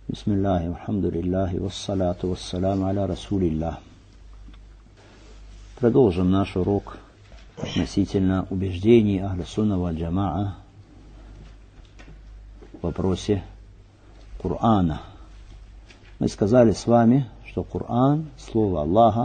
Бисмиллахи, алхамдулиллахи, вассалату вассаляму аля расулиллах. Продолжим наш урок относительно убеждений Ахля Сунна валь Джамаа в вопросе Корана. Мы сказали с вами, что Коран – слово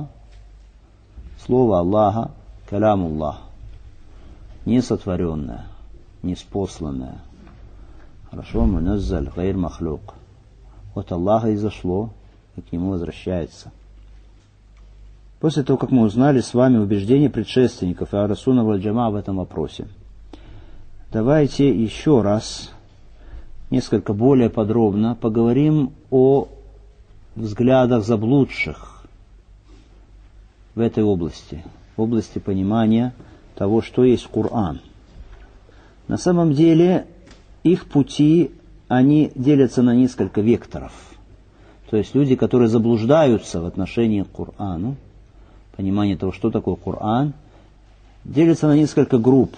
Аллаха, калямуллах, не сотворенное, не спосланное. Хорошо, муназзаль, гайр махлук. От Аллаха изошло, и к Нему возвращается. После того, как мы узнали с вами убеждения предшественников Ахля Сунна валь Джамаа в этом вопросе, давайте еще раз, несколько более подробно поговорим о взглядах заблудших в этой области, в области понимания того, что есть Коран. На самом деле, их пути, они делятся на несколько векторов. То есть люди, которые заблуждаются в отношении к Корану, понимание того, что такое Коран, делятся на несколько групп.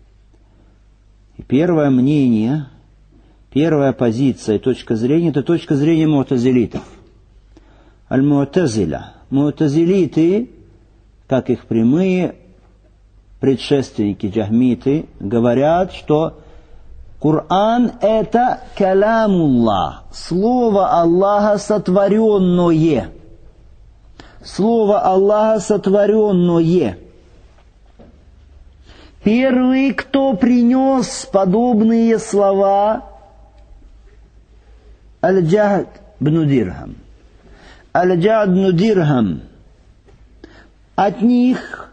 И первое мнение, первая позиция и точка зрения – это точка зрения му'тазилитов. Аль-му'тазиля. Му'тазилиты, как их прямые предшественники джахмиты, говорят, что Коран – это калямуллах, слово Аллаха сотворенное. Слово Аллаха сотворенное. Первый, кто принес подобные слова, Аль-Джад бн Дирхам. Аль-Джад бн Дирхам. От них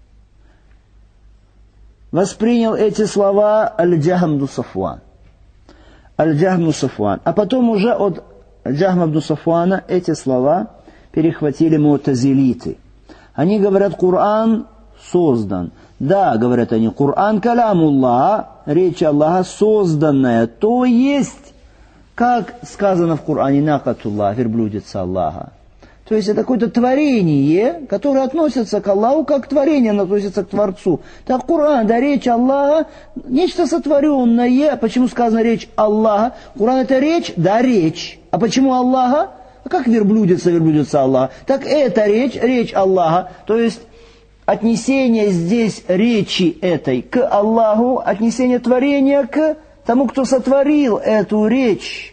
воспринял эти слова Аль-Джахм бн Сафван. Аль-Джахм бн Сафван. А потом уже от Аль-Джахма бн Сафвана эти слова перехватили му'тазилиты. Они говорят, Коран создан. Да, говорят они, Коран калямуллах, речь Аллаха созданная. То есть, как сказано в Коране, накатуллах, верблюдица Аллаха. То есть это какое-то творение, которое относится к Аллаху, как творение относится к Творцу. Так Коран, да, речь Аллаха, нечто сотворенное. Почему сказано речь Аллаха? Коран это речь, да, речь. А почему Аллаха? А как верблюдица Аллаха? Так это речь Аллаха. То есть отнесение здесь речи этой к Аллаху, отнесение творения к тому, кто сотворил эту речь.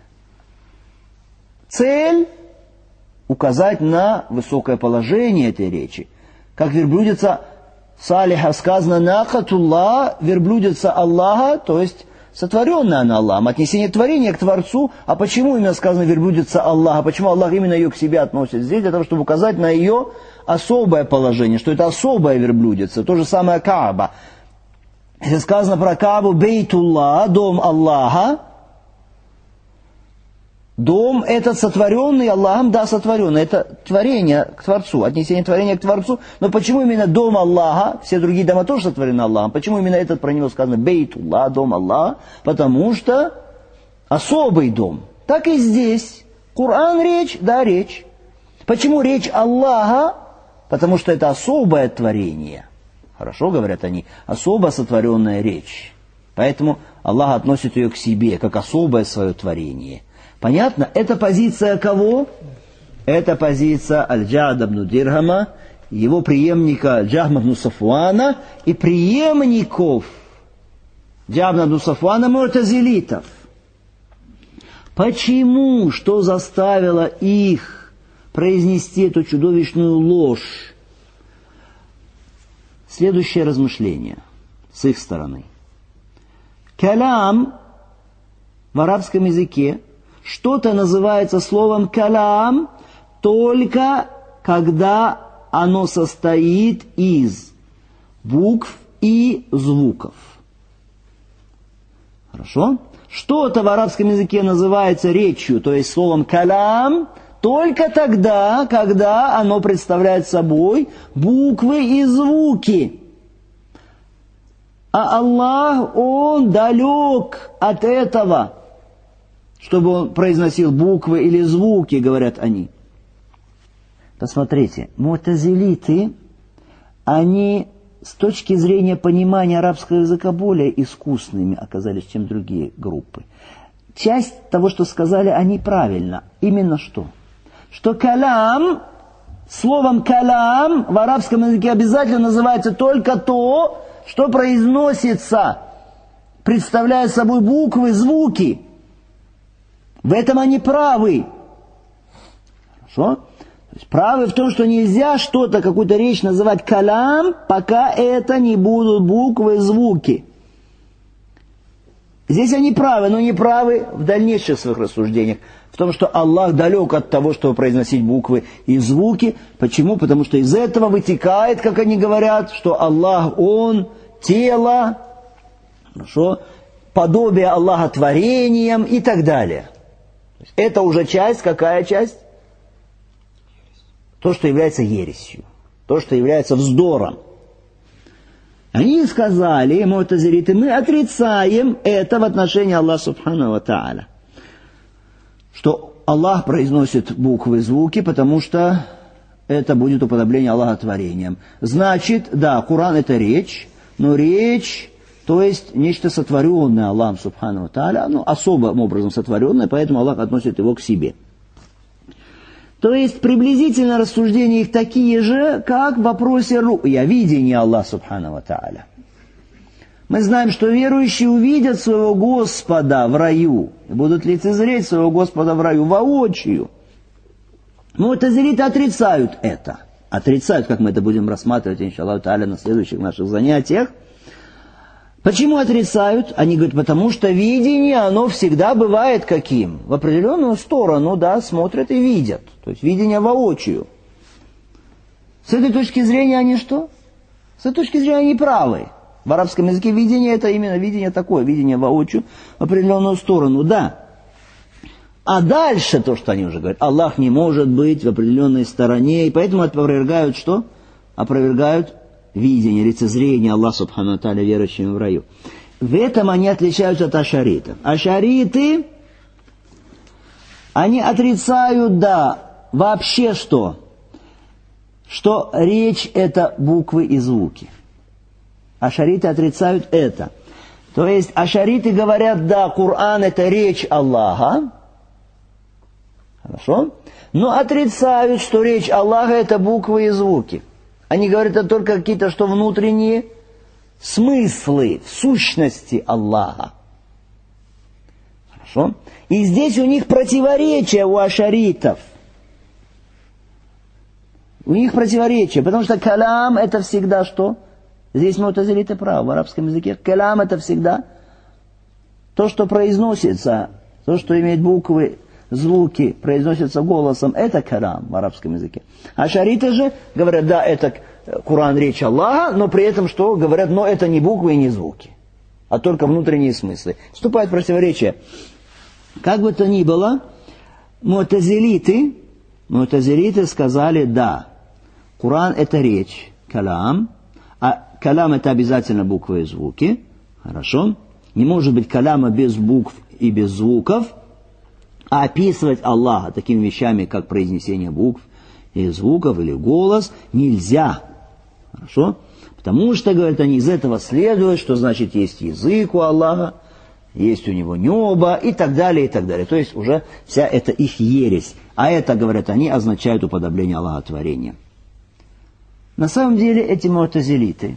Цель – указать на высокое положение этой речи. Как верблюдица Салиха сказано накатуллах, верблюдица Аллаха, то есть сотворенная она Аллахом, отнесение творения к Творцу. А почему именно сказано верблюдица Аллаха? Почему Аллах именно ее к себе относит здесь? Для того, чтобы указать на ее особое положение, что это особая верблюдица. То же самое Кааба. Если сказано про Каабу Бейтуллах, дом Аллаха, дом этот сотворенный Аллахом, да, сотворенный. Это творение к Творцу, отнесение творения к Творцу. Но почему именно дом Аллаха? Все другие дома тоже сотворены Аллахом. Почему именно этот про него сказано Бейтуллах, дом Аллаха? Потому что особый дом. Так и здесь. Коран речь, да, речь. Почему речь Аллаха? Потому что это особое творение. Хорошо, говорят они, особо сотворенная речь. Поэтому Аллах относит ее к себе, как особое свое творение. Понятно? Это позиция кого? Это позиция Аль-Джада бн Дирхама, его преемника Аль-Джахма бн Сафвана и преемников Джахма бн Сафвана му'тазилитов. Почему? Что заставило их произнести эту чудовищную ложь? Следующее размышление с их стороны. Калям в арабском языке что-то называется словом калям только когда оно состоит из букв и звуков. Хорошо? Что-то в арабском языке называется речью, то есть словом калям, только тогда, когда оно представляет собой буквы и звуки. А Аллах, Он далек от этого, чтобы Он произносил буквы или звуки, говорят они. Посмотрите, му'тазилиты, они с точки зрения понимания арабского языка более искусными оказались, чем другие группы. часть того, что сказали они правильно. Именно что? Что калям, словом калям в арабском языке обязательно называется только то, что произносится, представляя собой буквы, звуки. В этом они правы. Хорошо? То есть правы в том, что нельзя что-то, какую-то речь называть калям, пока это не будут буквы, звуки. Здесь они правы, но не правы в дальнейших своих рассуждениях. В том, что Аллах далек от того, чтобы произносить буквы и звуки. Почему? Потому что из этого вытекает, как они говорят, что Аллах, Он, тело, хорошо, подобие Аллаха творением и так далее. Это уже часть, какая часть? То, что является ересью, то, что является вздором. Они сказали, му'тазилиты, мы отрицаем это в отношении Аллаха Субхану ва Тааля. Что Аллах произносит буквы, звуки, потому что это будет уподобление Аллаха творением. Значит, да, Коран это речь, но речь, то есть нечто сотворенное Аллахом Субхану ва Тааля, особым образом сотворенное, поэтому Аллах относит его к себе. То есть приблизительно рассуждения их такие же, как в вопросе ру'я, видения Аллаха Субхану ва Тааля. Мы знаем, что верующие увидят своего Господа в раю, и будут лицезреть своего Господа в раю воочию. Му'тазилиты отрицают это. Отрицают, как мы это будем рассматривать, иншаллаху тааля, на следующих наших занятиях. Почему отрицают? Они говорят, потому что видение, оно всегда бывает каким? В определенную сторону, да, смотрят и видят. То есть видение воочию. С этой точки зрения они что? С этой точки зрения они правы. В арабском языке видение это именно видение такое, видение воочию в определенную сторону, да. А дальше то, что они уже говорят, Аллах не может быть в определенной стороне, и поэтому опровергают что? Опровергают видение, лицезрение Аллаха Субхану ва Тааля верующим в раю. В этом они отличаются от ашаритов. Ашариты, они отрицают, да, вообще что? Что речь это буквы и звуки. Ашариты отрицают это. То есть ашариты говорят, да, Коран это речь Аллаха. Хорошо? Но отрицают, что речь Аллаха это буквы и звуки. Они говорят, это только какие-то что внутренние смыслы в сущности Аллаха. Хорошо? И здесь у них противоречие у ашаритов. У них противоречие, потому что калям это всегда что? Здесь му'тазилиты правы, в арабском языке. Калям это всегда то, что произносится, то, что имеет буквы, звуки, произносятся голосом, это калям в арабском языке. Ашариты же говорят, да, это Коран речь Аллаха, но при этом что? Говорят, но это не буквы и не звуки, а только внутренние смыслы. Вступает в противоречие. Как бы то ни было, му'тазилиты сказали, да, Коран это речь, калям, а калям это обязательно буквы и звуки, хорошо? Не может быть каляма без букв и без звуков, а описывать Аллаха такими вещами, как произнесение букв и звуков или голос, нельзя. Хорошо? Потому что, говорят они, из этого следует, что значит есть язык у Аллаха, есть у него небо и так далее, и так далее. То есть уже вся эта их ересь. А это, говорят они, означает уподобление Аллаха творения. На самом деле эти му'тазилиты,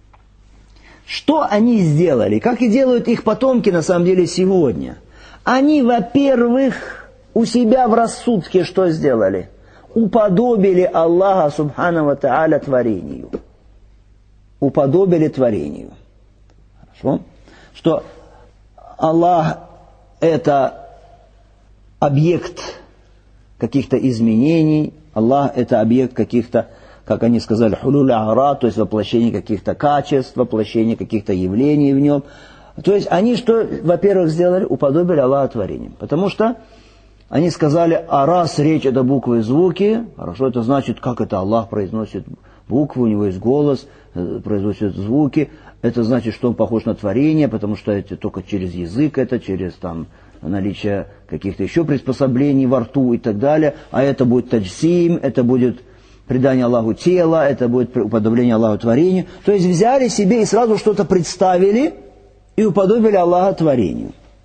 что они сделали, как и делают их потомки на самом деле сегодня? Они, во-первых, у себя в рассудке что сделали? Уподобили Аллаха Субхану ва Тааля творению. Уподобили творению. Хорошо? Что Аллах это объект каких-то изменений, Аллах это объект каких-то, как они сказали, хулюль ара, то есть воплощение каких-то качеств, воплощение каких-то явлений в нем. То есть они что, во-первых, сделали? Уподобили Аллаха творением. Потому что они сказали, а раз речь это буквы и звуки, хорошо, это значит, как это Аллах произносит буквы, у него есть голос, произносит звуки, это значит, что он похож на творение, потому что это только через язык, это через там наличие каких-то еще приспособлений во рту и так далее, а это будет таджсим, это будет предание Аллаху тела, это будет уподобление Аллаху творению. То есть взяли себе и сразу что-то представили и уподобили Аллаха творению.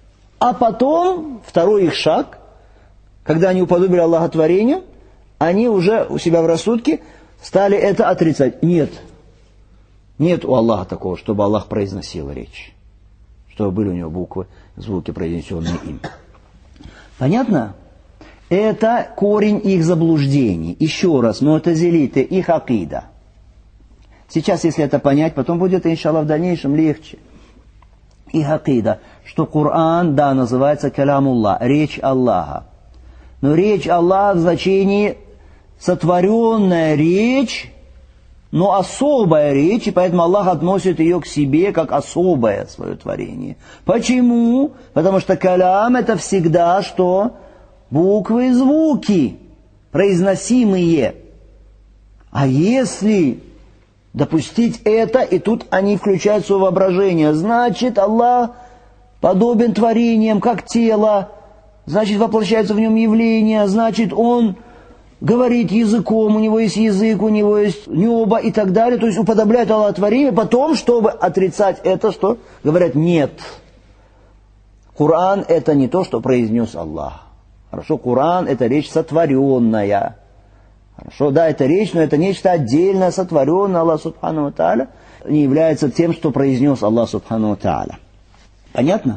А потом, второй их шаг, когда они уподобили Аллаха творению, они уже у себя в рассудке стали это отрицать. Нет у Аллаха такого, чтобы Аллах произносил речь, чтобы были у него буквы, звуки, произнесенные им. Понятно? Это корень их заблуждений. Еще раз, му'тазилиты, их акида. Сейчас, если это понять, потом будет, иншаллах, в дальнейшем легче. Их акида, что Коран, да, называется калямуллах, речь Аллаха. Но речь Аллаха в значении сотворенная речь, но особая речь, и поэтому Аллах относит ее к себе как особое свое творение. Почему? Потому что калям это всегда что? Буквы и звуки, произносимые. А если допустить это, и тут они включают свое воображение, значит Аллах подобен творениям, как тело, значит воплощается в нем явление, значит Он говорит языком, у него есть язык, у него есть небо и так далее. То есть уподобляют Аллах творение, потом, чтобы отрицать это, что говорят нет. Коран это не то, что произнес Аллах. Хорошо, Коран это речь сотворенная. Хорошо, да, это речь, но это нечто отдельное, сотворенное Аллах Субхану ва Тааля, не является тем, что произнес Аллах Субхану ва Тааля. Понятно?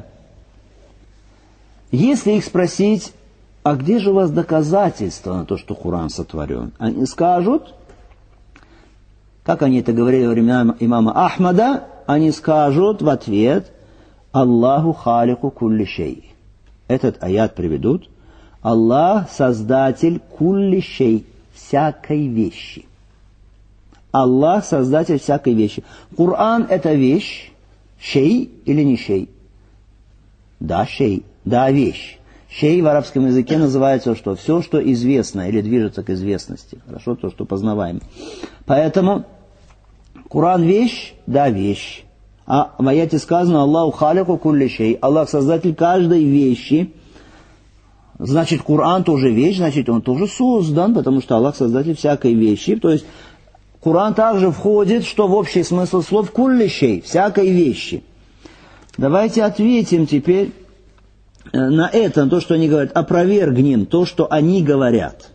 Если их спросить, а где же у вас доказательства на то, что Коран сотворен? Они скажут, как они это говорили во времена имама Ахмада, они скажут в ответ, Аллаху халику кулли шей. Этот аят приведут. Аллах создатель кулли шей, всякой вещи. Аллах создатель всякой вещи. Коран это вещь, шей или не шей? Да, шей, да, вещь. Шей в арабском языке называется что? Все, что известно или движется к известности. Хорошо, то, что познаваем. Поэтому Коран вещь, да, вещь. А в аяте сказано Аллаху халику кулли шей. Аллах создатель каждой вещи. Значит, Коран тоже вещь, значит, он тоже создан, потому что Аллах создатель всякой вещи. То есть Коран также входит, что в общий смысл слов кулли шей, всякой вещи. Давайте ответим теперь на это, на то, что они говорят, опровергнем то, что они говорят.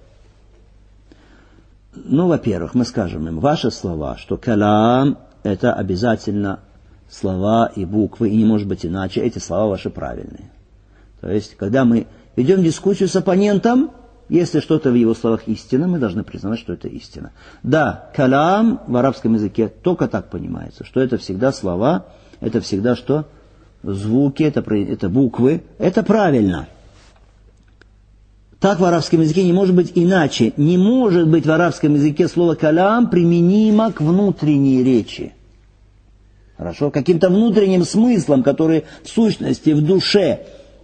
Ну, во-первых, мы скажем им, ваши слова, что калям – это обязательно слова и буквы, и не может быть иначе, эти слова ваши правильные. То есть, когда мы ведем дискуссию с оппонентом, если что-то в его словах истина, мы должны признавать, что это истина. Да, калям в арабском языке только так понимается, что это всегда слова, это всегда что? Звуки, это буквы, это правильно. Так в арабском языке не может быть иначе. Не может быть в арабском языке слово «калям» применимо к внутренней речи. Хорошо? Каким-то внутренним смыслом, который в сущности, в душе,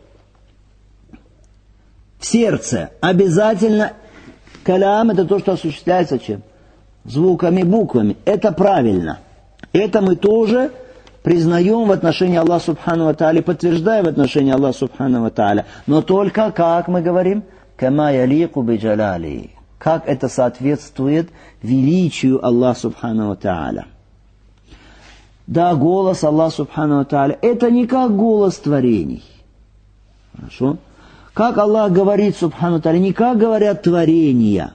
в сердце. Обязательно «калям» это то, что осуществляется чем? Звуками, буквами. Это правильно. Это мы тоже признаем в отношении Аллаха Субхану ва Тааля, подтверждаем в отношении Аллаха Субхану ва Тааля. Но только, как мы говорим, «кама ялику би джалали», как это соответствует величию Аллаха Субхану ва Тааля. Да, голос Аллаха Субхану ва Тааля, это не как голос творений. Хорошо? Как Аллах говорит Субхану ва Тааля, не как говорят творения.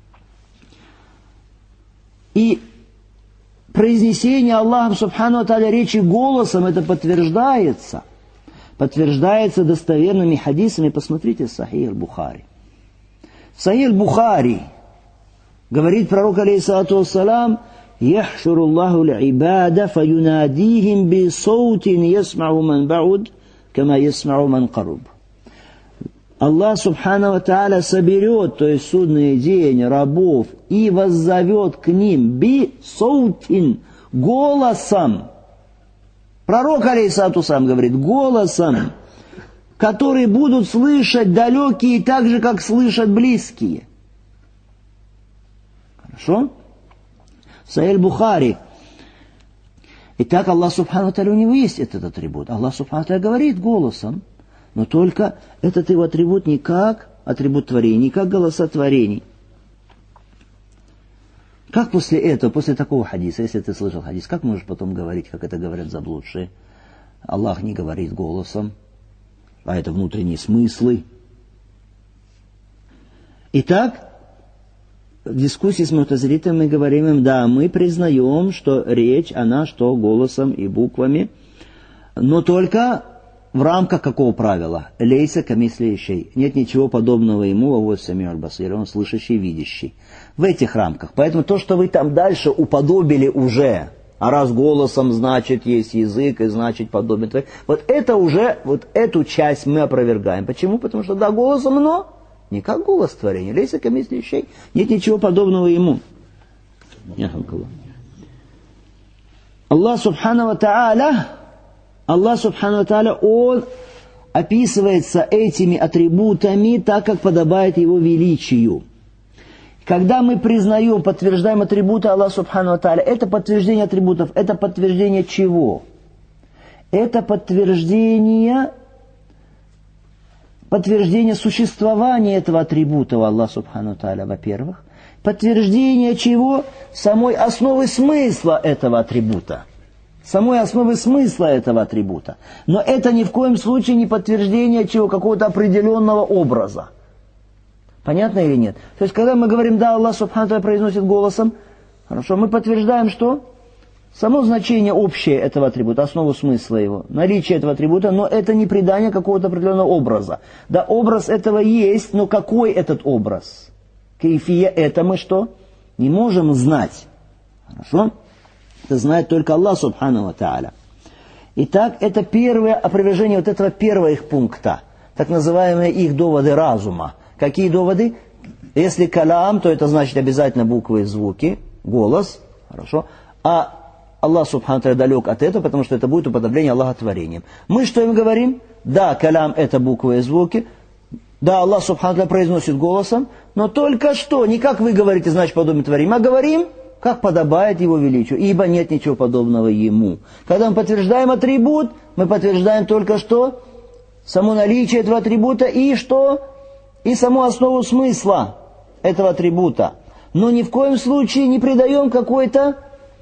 И произнесение Аллахом Субхану ва Тааля речи голосом, это подтверждается. Подтверждается достоверными хадисами. Посмотрите Сахих аль-Бухари. В Сахих аль-Бухари говорит пророк, алейхиссалату вассалам, «Яхшуру Аллаху л-ибада фаюнадихим би саутин ясмау ман бауд, кама ясмау ман каруб». Аллах Субхану ва Тааля соберет, то есть судный день, рабов и воззовет к ним би саутин, голосом. Пророк алейхиссалату вассалам говорит, голосом, который будут слышать далекие так же, как слышат близкие. Хорошо? Сахих Бухари. Итак, Аллах Субхану ва Тааля, у него есть этот атрибут. Аллах Субхану ва Тааля говорит голосом. Но только этот его атрибут не как атрибут творений, не как голоса творений. Как после этого, после такого хадиса, если ты слышал хадис, как можешь потом говорить, как это говорят заблудшие? Аллах не говорит голосом. а это внутренние смыслы. Итак, в дискуссии с мутазилитами мы говорим им, да, мы признаем, что речь, она что, голосом и буквами, но только в рамках какого правила? Лейса камисли шей. Нет ничего подобного ему, а вот самир аль-басир, он слышащий, видящий. В этих рамках. Поэтому то, что вы там дальше уподобили уже, а раз голосом, значит, есть язык, и значит, подобен. Вот это уже, вот эту часть мы опровергаем. Почему? Потому что, да, голосом, но не как голос творения. Лейса камисли шей. Нет ничего подобного ему. Аллах субхану ва тааля, Он описывается этими атрибутами так, как подобает Его величию. Когда мы признаем, подтверждаем атрибуты Аллаха субхану ва тааля, это подтверждение атрибутов, это подтверждение чего? Это подтверждение существования этого атрибута у Аллаха субхану ва тааля, во-первых. Подтверждение чего? Самой основы смысла этого атрибута. Самой основы смысла этого атрибута. Но это ни в коем случае не подтверждение чего? Какого-то определенного образа. Понятно или нет? То есть, когда мы говорим, да, Аллах субхану ва тааля произносит голосом, хорошо, мы подтверждаем, что? Само значение общее этого атрибута, основу смысла его, наличие этого атрибута, но это не придание какого-то определенного образа. Да, образ этого есть, но какой этот образ? Кейфия, это мы что? Не можем знать. Хорошо? Это знает только Аллах субхану ва тааля. Итак, это первое опровержение вот этого первого их пункта, так называемые их доводы разума. Какие доводы? Если калам, то это значит обязательно буквы и звуки, голос, хорошо, а Аллах субхану ва тааля далек от этого, потому что это будет уподобление Аллаха творением. Мы что им говорим? Да, калам это буквы и звуки, да, Аллах субхану ва тааля произносит голосом, но только что, не как вы говорите, значит подобен творением, а говорим, как подобает Его величию, ибо нет ничего подобного Ему. Когда мы подтверждаем атрибут, мы подтверждаем только что? Само наличие этого атрибута и что? И саму основу смысла этого атрибута. Но ни в коем случае не придаем какой-то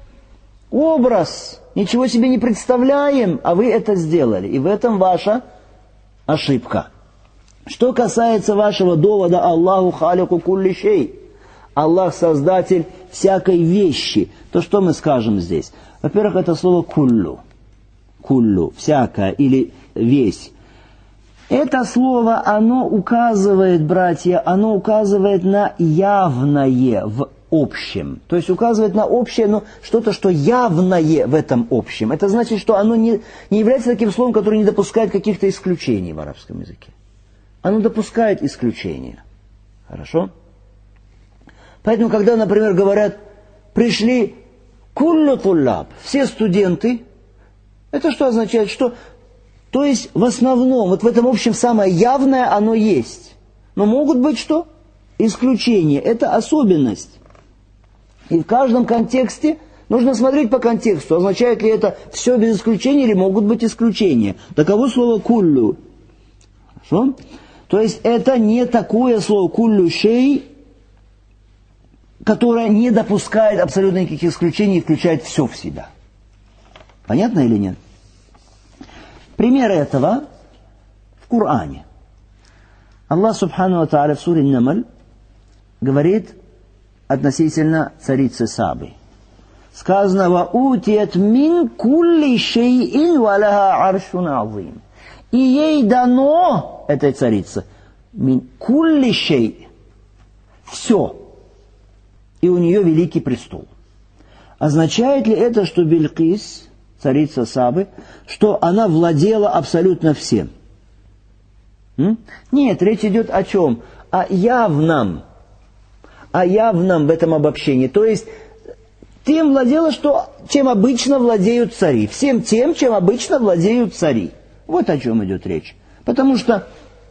образ, ничего себе не представляем, а вы это сделали. И в этом ваша ошибка. Что касается вашего довода «Аллаху халику кулли шей», Аллах создатель всякой вещи, то что мы скажем здесь? Во-первых, это слово «куллю». «Куллю», «всякая» или «весь». Это слово, оно указывает, братья, оно указывает на явное в общем. То есть указывает на общее, но что-то, что явное в этом общем. Это значит, что оно не является таким словом, которое не допускает каких-то исключений в арабском языке. Оно допускает исключения. Хорошо? Поэтому, когда, например, говорят, пришли куллю туллаб, все студенты, это что означает? Что, то есть, в основном, вот в этом общем самое явное оно есть. Но могут быть что? Исключения. Это особенность. И в каждом контексте нужно смотреть по контексту. Означает ли это все без исключения или могут быть исключения. Таково слово куллю. Хорошо? То есть, это не такое слово куллю шей, которая не допускает абсолютно никаких исключений и включает все в себя. Понятно или нет? Пример этого в Коране. Аллах субхану ва тааля в суре Намль говорит относительно царицы Сабы. Сказано: «Ва утият мин кулли шейин ва лаха аршун азим». И ей дано, этой царице, мин кулли шей, все. И у нее великий престол. Означает ли это, что Билькис, царица Сабы, что она владела абсолютно всем? Нет, речь идет о чем? О явном в этом обобщении. То есть, тем владела, чем обычно владеют цари. Всем тем, чем обычно владеют цари. Вот о чем идет речь. Потому что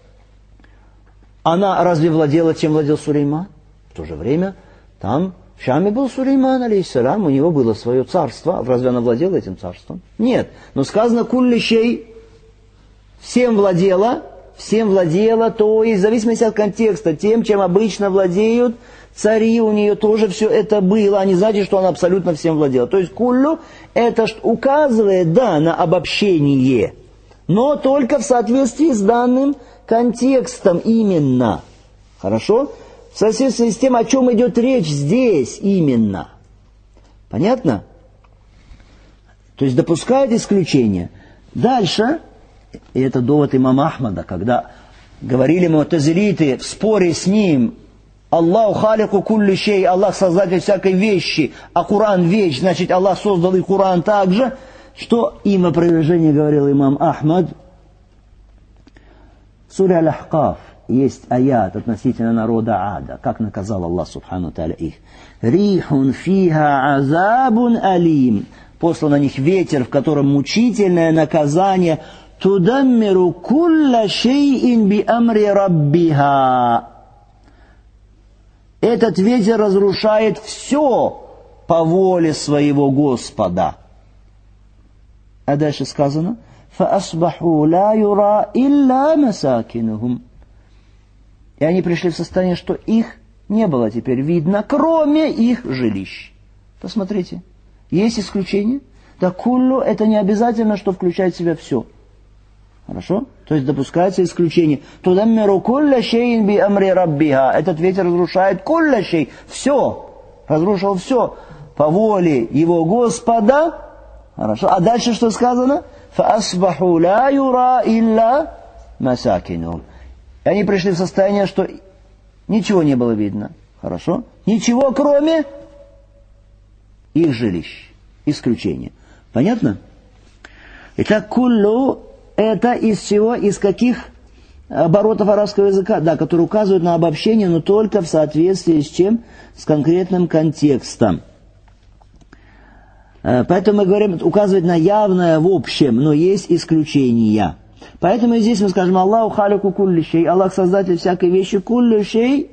она разве владела, чем владел Сулейман? В то же время там в Шаме был Сулейман, алейхиссалям, у него было свое царство. Разве она владела этим царством? Нет. Но сказано «кулли шей», всем владела, то есть в зависимости от контекста, тем, чем обычно владеют цари, у нее тоже все это было, а не значит, что она абсолютно всем владела. То есть «куллю» это указывает, да, на обобщение, Но только в соответствии с данным контекстом именно. Хорошо? В соответствии с тем, о чем идет речь здесь именно. Понятно? То есть допускают исключение. Дальше, и это довод имама Ахмада, когда говорили му'тазилиты в споре с ним: Аллаху халику кулли шей, Аллах создатель всякой вещи, а Коран вещь, значит Аллах создал и Коран также. Что им опровержение говорил имам Ахмад? В суре Аль-Ахкаф есть аят относительно народа Ада, как наказал Аллах субхану тааля их. Рихун фиха азабун алим. Послал на них ветер, в котором мучительное наказание. Тудаммиру кулла шейин би амри раббиха. Этот ветер разрушает все по воле своего Господа. А дальше сказано: فَأَصْبَحُوا لَا يُرَى إِلَّا مَسَاكِنُهُم. И они пришли в состояние, что их не было теперь видно, кроме их жилищ. Посмотрите, есть исключение. Да куллу — это не обязательно, что включает в себя все. Хорошо? То есть допускается исключение. Тудаммиру кулля шейин би амри раббиха. Этот ветер разрушает кулля шей. Все. Разрушил все по воле его Господа. Хорошо? А дальше что сказано? فَأَصْبَحُوا لَا يُرَى إِلَّا مَسَاكِنُهُم. И они пришли в состояние, что ничего не было видно. Хорошо? Ничего, кроме их жилищ. Исключение. Понятно? Итак, куллу — это из чего? Из каких оборотов арабского языка? Да, которые указывают на обобщение, но только в соответствии с чем? С конкретным контекстом. Поэтому мы говорим, указывать на явное в общем, но есть исключения. Поэтому здесь мы скажем: Аллаху халику кулли шей, Аллах создатель всякой вещи, куллю шей.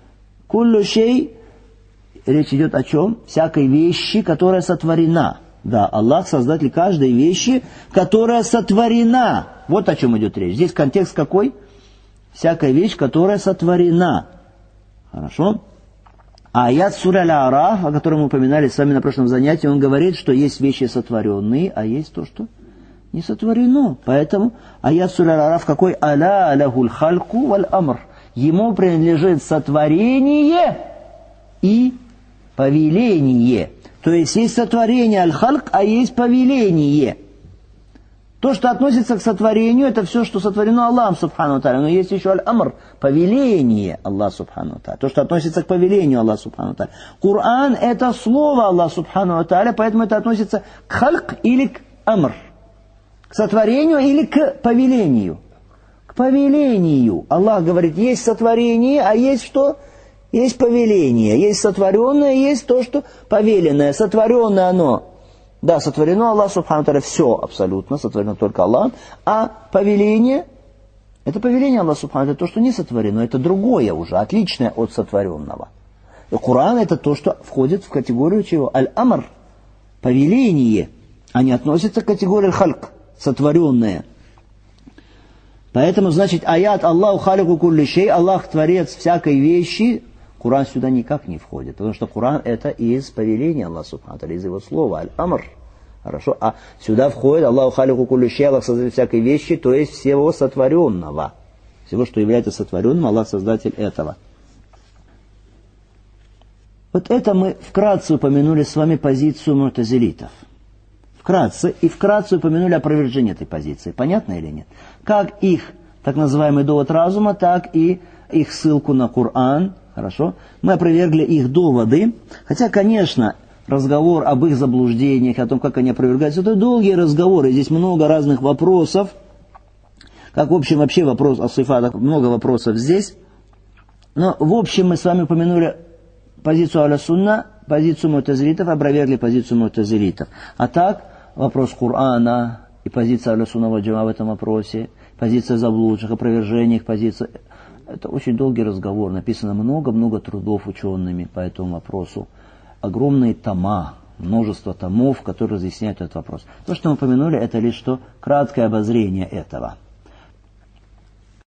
Речь идет о чем? Всякой вещи, которая сотворена. Да, Аллах создатель каждой вещи, которая сотворена. Вот о чем идет речь. Здесь контекст какой? Всякая вещь, которая сотворена. Хорошо? А аят сура Аль-А'раф, о котором мы упоминали с вами на прошлом занятии, он говорит, что есть вещи сотворенные, а есть то, что не сотворено. Поэтому аят сура Аль-А'раф какой? Аля лахуль хальку валь амр. Ему принадлежит сотворение и повеление. То есть есть сотворение аль-хальк, а есть повеление. То, что относится к сотворению, это все, что сотворено Аллахом субхану тааля. Но есть еще аль-амр, повеление Аллаха субхану тааля. То, что относится к повелению Аллаха субхану тааля. Коран — это слово Аллаха субхану тааля, поэтому это относится к хальк или к амр. К сотворению или к повелению. К повелению. Аллах говорит, есть сотворение, а есть что? Есть повеление. Есть сотворенное, есть то, что повеленное. Сотворенное оно. Да, сотворено Аллах субхану тааля, все абсолютно, сотворено только Аллах. А повеление, это повеление Аллаха субхану тааля, то, что не сотворено, это другое уже, отличное от сотворенного. И Коран — это то, что входит в категорию чего? Аль-амр, повеление, а не относится к категории аль-хальк, сотворенное. Поэтому, значит, аят Аллаху халику кулли шей, Аллах творец всякой вещи, Коран сюда никак не входит, потому что Коран — это из повеления Аллаха субхану тааля, из его слова, аль-амр. Хорошо? А сюда входит Аллаху халику кулли шей, Аллах создатель всякой вещи, то есть всего сотворенного. Всего, что является сотворенным, Аллах создатель этого. Вот это мы вкратце упомянули с вами позицию му'тазилитов. Вкратце упомянули опровержение этой позиции. Понятно или нет? Как их так называемый довод разума, так и их ссылку на Коран. Хорошо? Мы опровергли их доводы. Хотя, конечно, разговор об их заблуждениях, о том, как они опровергаются, это долгие разговоры. Здесь много разных вопросов. Как в общем вообще вопрос о сифатах, много вопросов здесь. Но в общем мы с вами упомянули позицию Ахлю-Сунна, позицию му'тазилитов, опровергли позицию му'тазилитов. А так, вопрос Корана и позиция Ахлю-Сунна валь Джамаа в этом вопросе, позиция заблудших, опровержение их позиции. Это очень долгий разговор. Написано много-много трудов учеными по этому вопросу. Огромные тома, множество томов, которые разъясняют этот вопрос. То, что мы упомянули, это лишь что краткое обозрение этого.